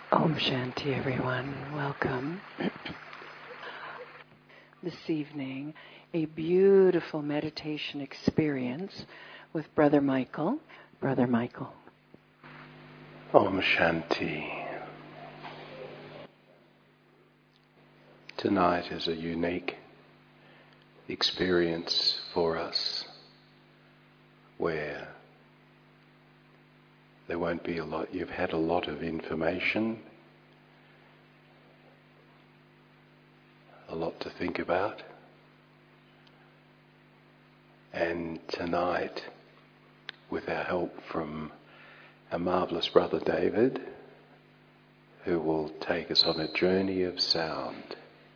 Om Shanti, everyone. Welcome. This evening, a beautiful meditation experience with Brother Michael. Brother Michael. Om Shanti. Tonight is a unique experience for us where there won't be a lot. You've had a lot of information, a lot to think about, and tonight, with our help from our marvellous brother David, who will take us on a journey of sound,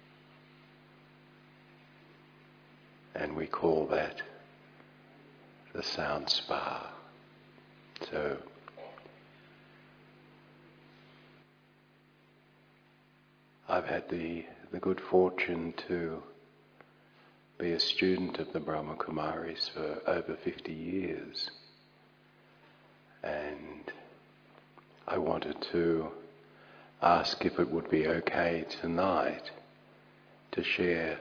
and we call that the Sound Spa. So I've had the good fortune to be a student of the Brahma Kumaris for over 50 years, and I wanted to ask if it would be okay tonight to share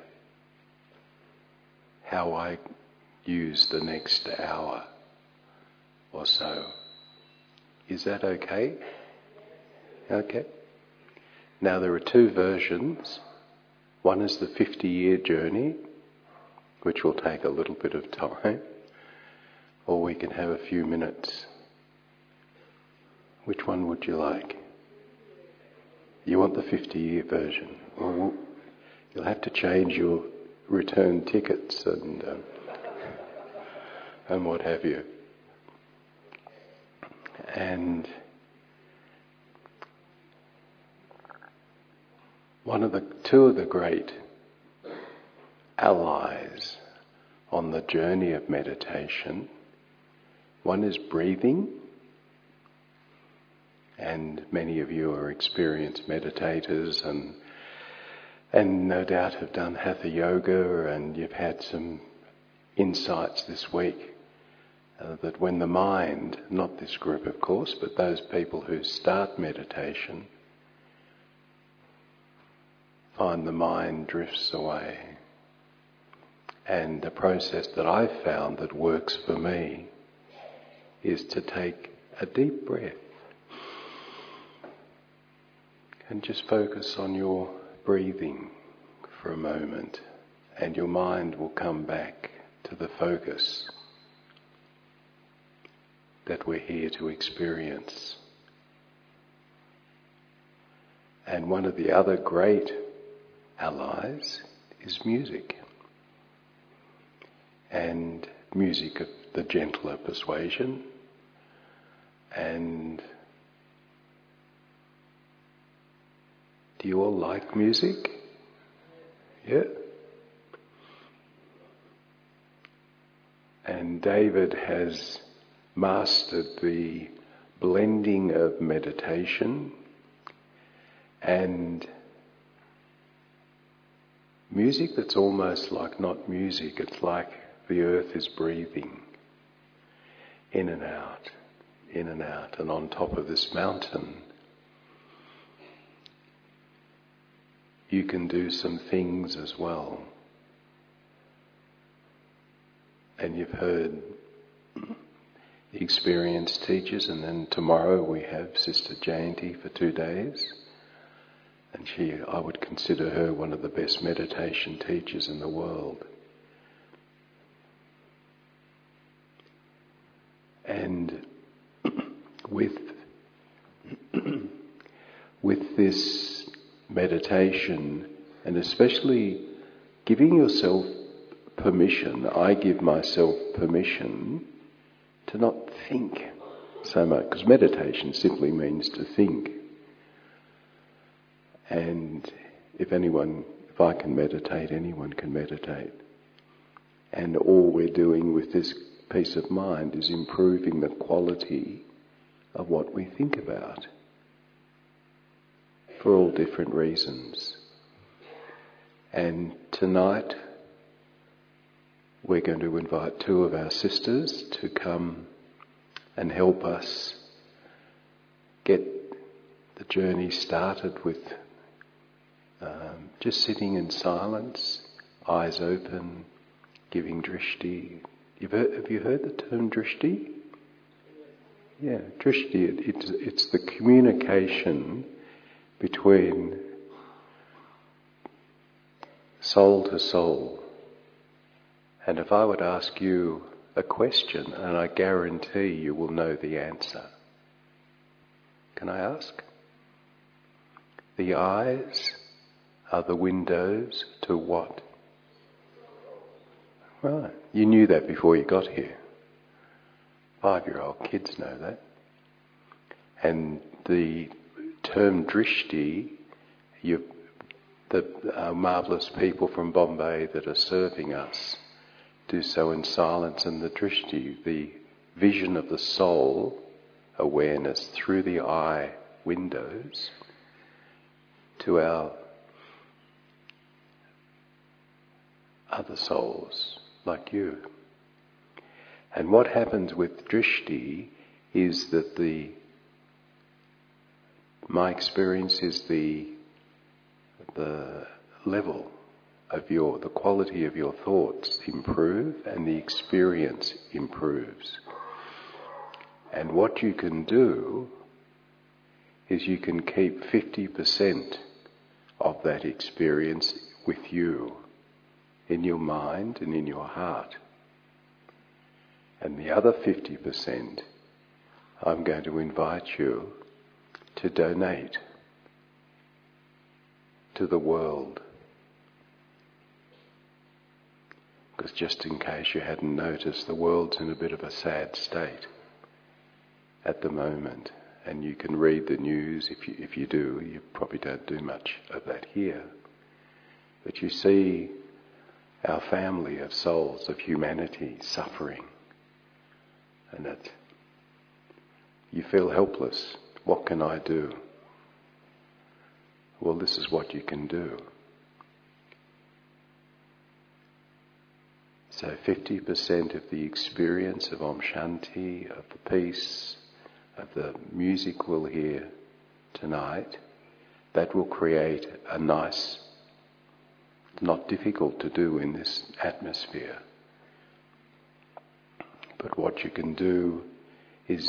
how I use the next hour or so. Is that okay? Okay. Now there are two versions. One is the 50-year journey, which will take a little bit of time, or we can have a few minutes. Which one would you like? You want the 50-year version? Well, you'll have to change your return tickets and what have you. And two of the great allies on the journey of meditation, one is breathing, and many of you are experienced meditators and no doubt have done Hatha Yoga, and you've had some insights this week that when the mind, not this group of course, but those people who start meditation, find the mind drifts away. And the process that I've found that works for me is to take a deep breath and just focus on your breathing for a moment, and your mind will come back to the focus that we're here to experience. And one of the other great allies is music, and music of the gentler persuasion. And do you all like music? Yeah? And David has mastered the blending of meditation and music that's almost like not music. It's like the earth is breathing in and out, in and out. And on top of this mountain, you can do some things as well. And you've heard the experienced teachers, and then tomorrow we have Sister Jayanti for 2 days. And I would consider her one of the best meditation teachers in the world. And with this meditation, and especially giving yourself permission, I give myself permission to not think so much, because meditation simply means to think. And if I can meditate, anyone can meditate. And all we're doing with this peace of mind is improving the quality of what we think about, for all different reasons. And tonight we're going to invite 2 of our sisters to come and help us get The journey started with just sitting in silence, eyes open, giving drishti. Have you heard the term drishti? Yeah, drishti, it's the communication between soul to soul. And if I would ask you a question, and I guarantee you will know the answer. Can I ask? The eyes are the windows to what? Right. You knew that before you got here. 5-year-old kids know that. And the term drishti, the marvellous people from Bombay that are serving us do so in silence, and the drishti, the vision of the soul, awareness through the eye windows to our other souls like you. And what happens with drishti is that my experience is the level of the quality of your thoughts improve and the experience improves. And what you can do is you can keep 50% of that experience with you, in your mind and in your heart. And the other 50%, I'm going to invite you to donate to the world. Because just in case you hadn't noticed, the world's in a bit of a sad state at the moment. And you can read the news. If you do, you probably don't do much of that here. But you see our family of souls, of humanity, suffering. And that you feel helpless. What can I do? Well, this is what you can do. So 50% of the experience of Om Shanti, of the peace, of the music we'll hear tonight, that will create a nice, not difficult to do in this atmosphere. But what you can do is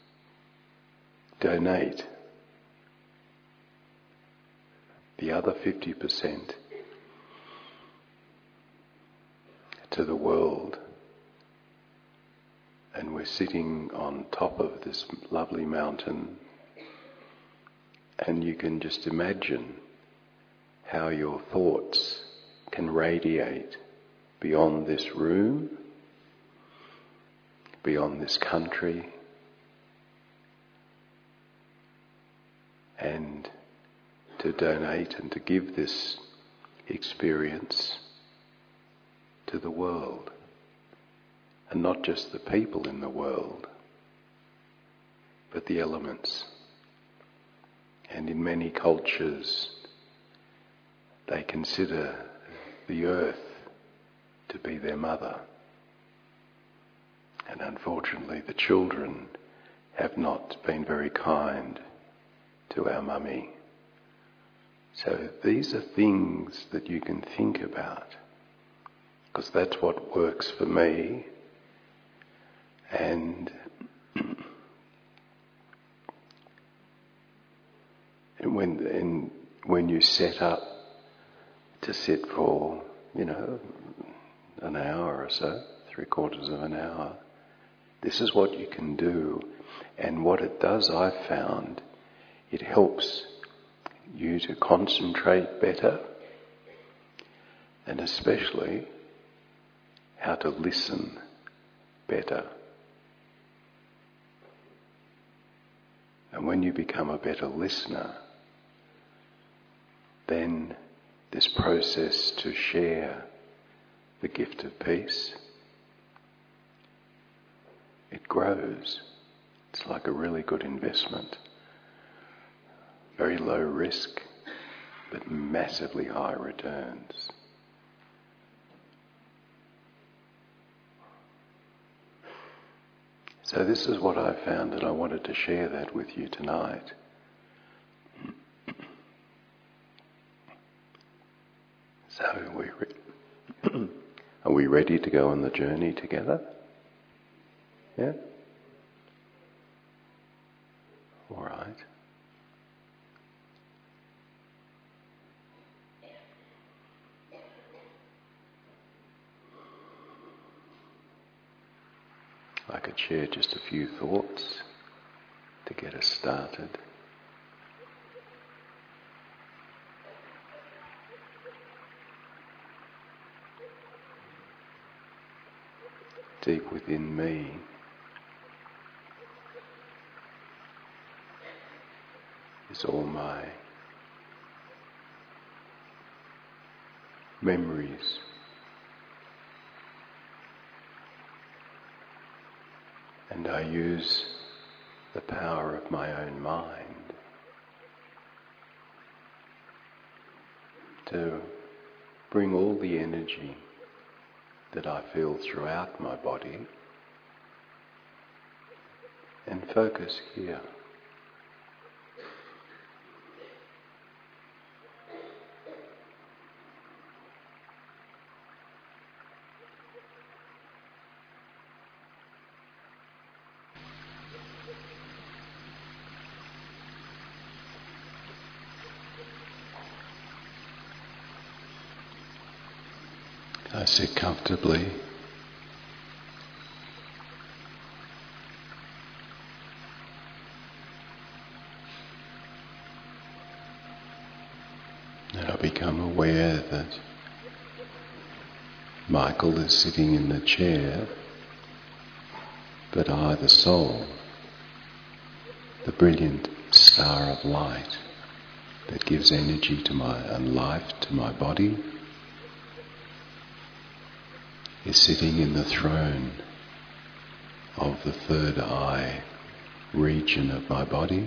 donate the other 50% to the world. And we're sitting on top of this lovely mountain, and you can just imagine how your thoughts can radiate beyond this room, beyond this country, and to donate and to give this experience to the world. And not just the people in the world, but the elements. And in many cultures, they consider the earth to be their mother. And unfortunately, the children have not been very kind to our mummy. So these are things that you can think about, because that's what works for me. And when you set up to sit for, an hour or so, 3/4 of an hour, this is what you can do. And what it does, I've found, it helps you to concentrate better, and especially how to listen better. And when you become a better listener, then this process to share the gift of peace, it grows. It's like a really good investment. Very low risk, but massively high returns. So this is what I found, and I wanted to share that with you tonight. So are we ready to go on the journey together? Yeah? All right. I could share just a few thoughts to get us started. Deep within me is all my memories, and I use the power of my own mind to bring all the energy that I feel throughout my body and focus here. I sit comfortably. And I become aware that Michael is sitting in the chair, but I, the soul, the brilliant star of light that gives energy to and life to my body, is sitting in the throne of the third eye region of my body.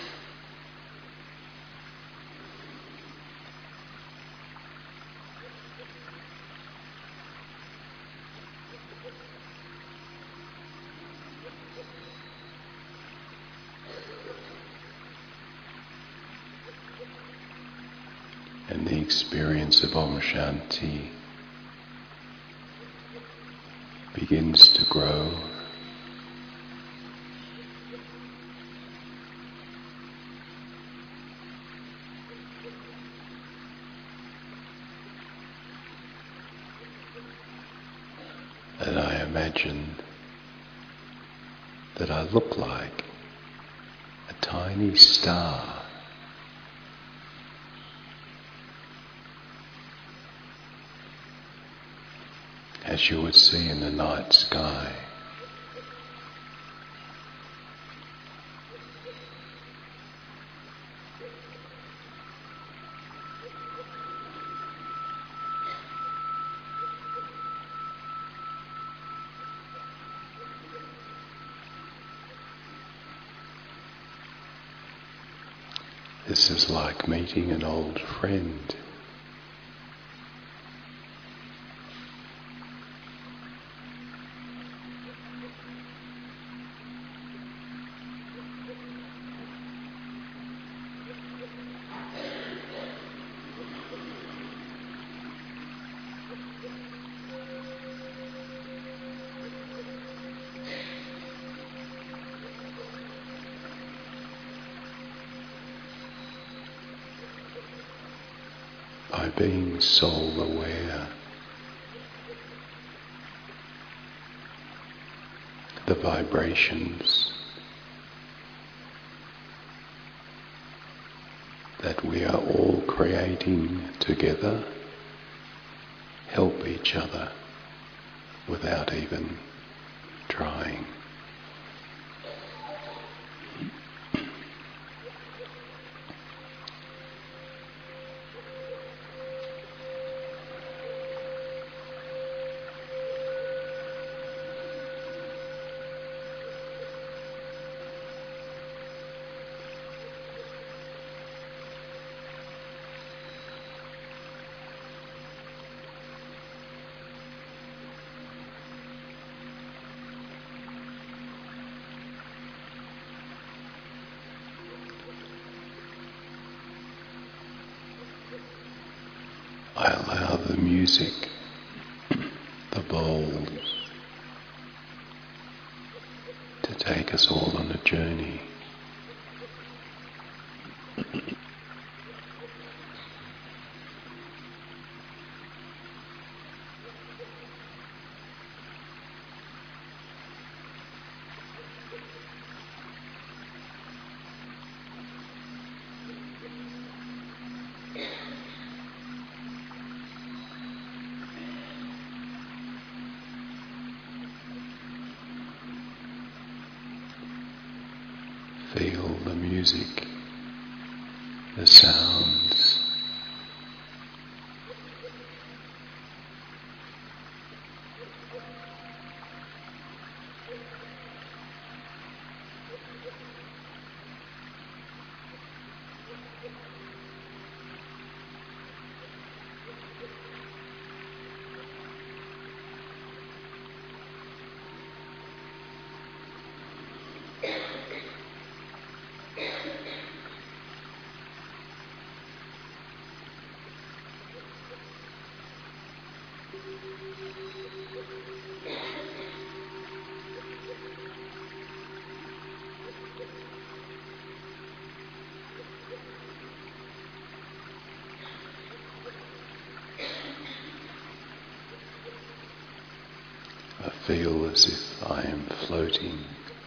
And the experience of Om Shanti begins to grow. And I imagine that I look like a tiny star. As you would see in the night sky. This is like meeting an old friend. By being soul aware, the vibrations that we are all creating together help each other without even trying. I allow the music, the bowls, to take us all on a journey. Feel the music, the sounds. I feel as if I am floating.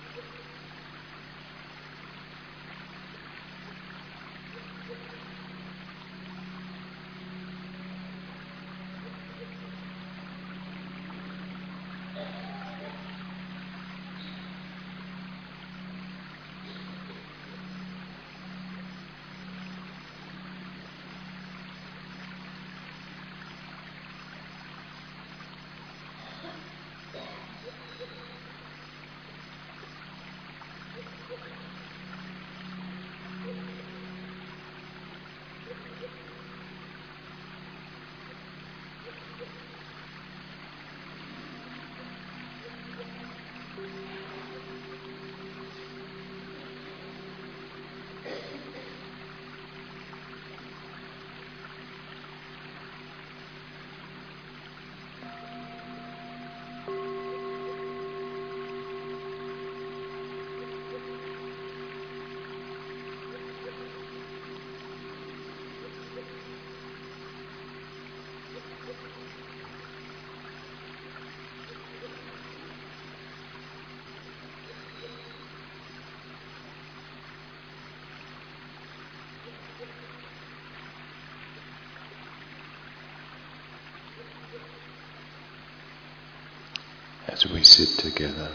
As we sit together,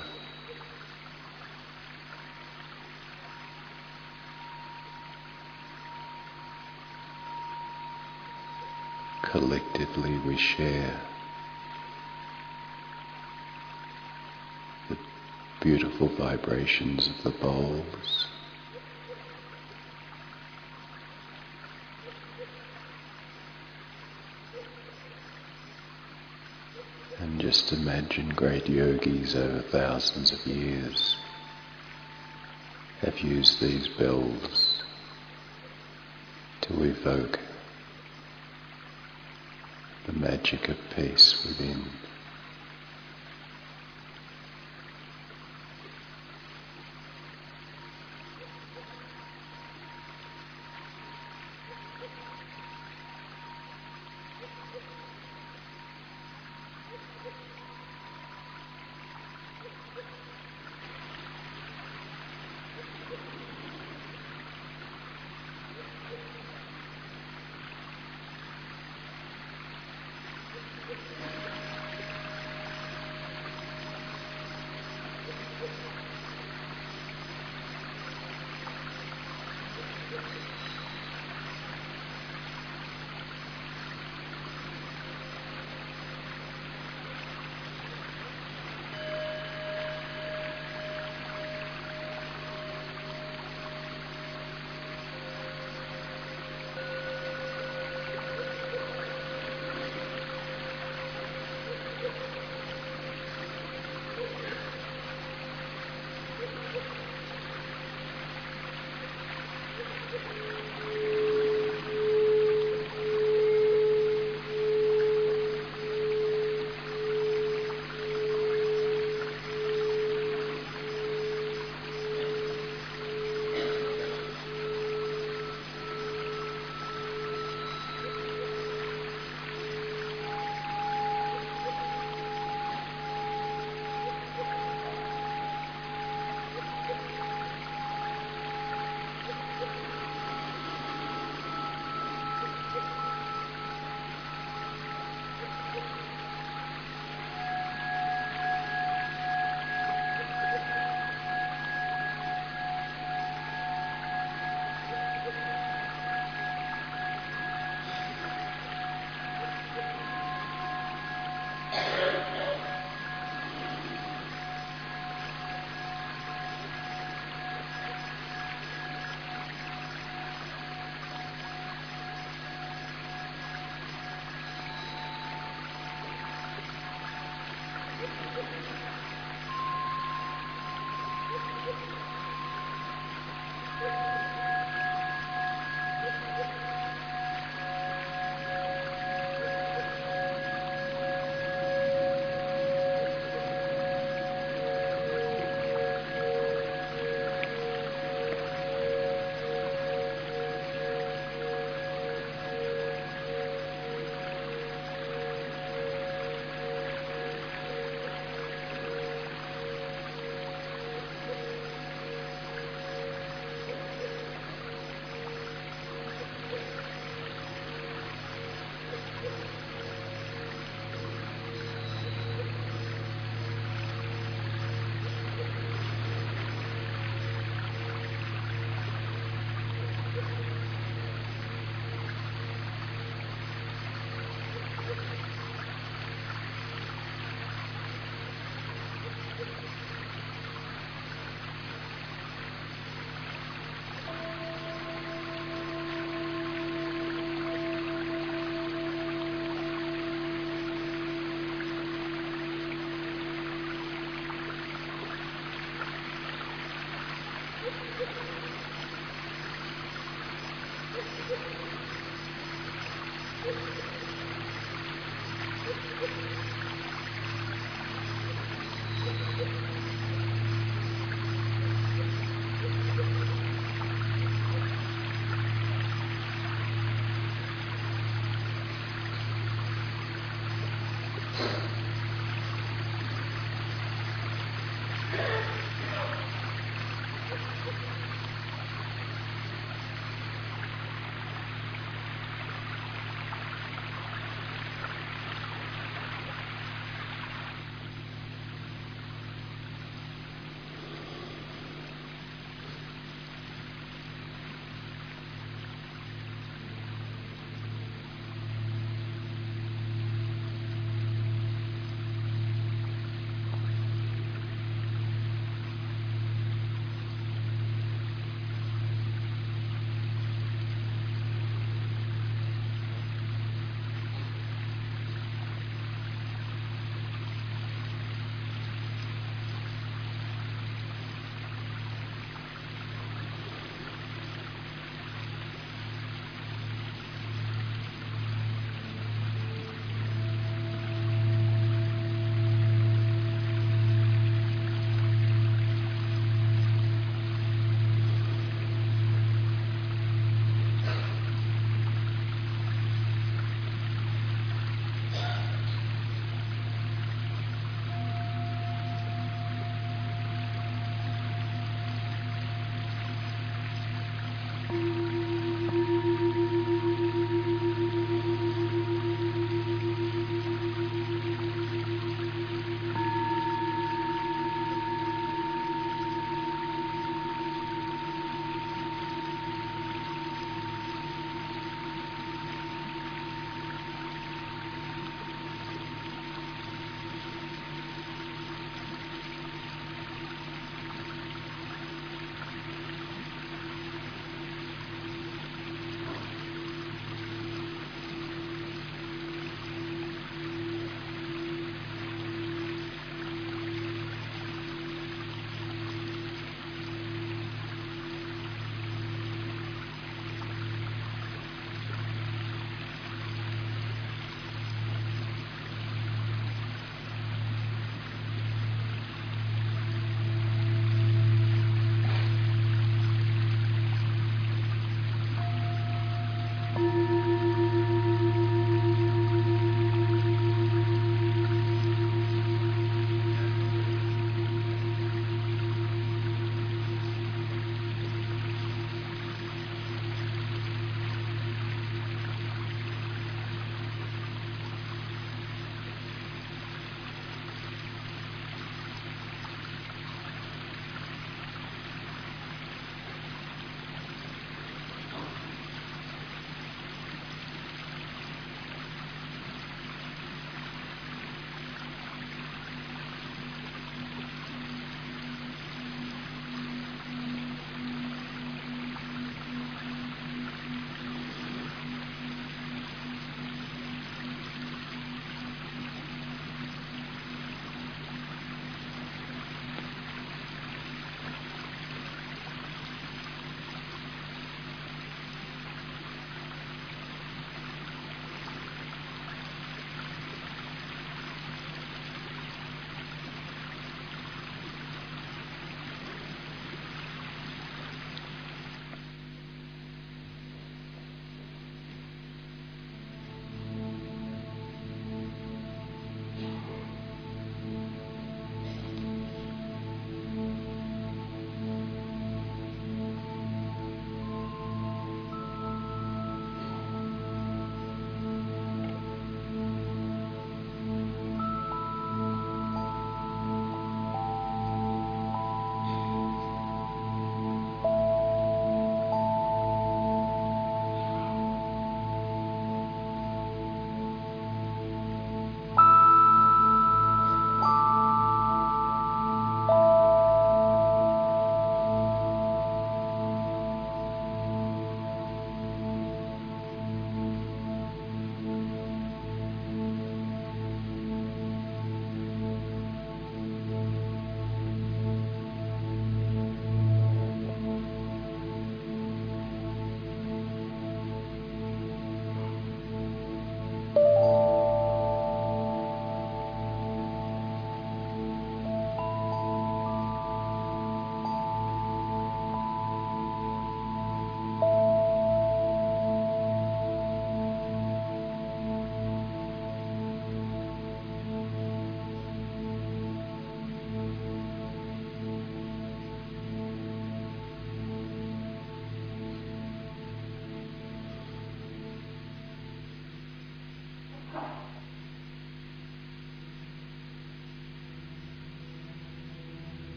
collectively we share the beautiful vibrations of the bowls, and just imagine great yogis over thousands of years have used these bells to evoke the magic of peace within.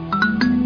Namaste.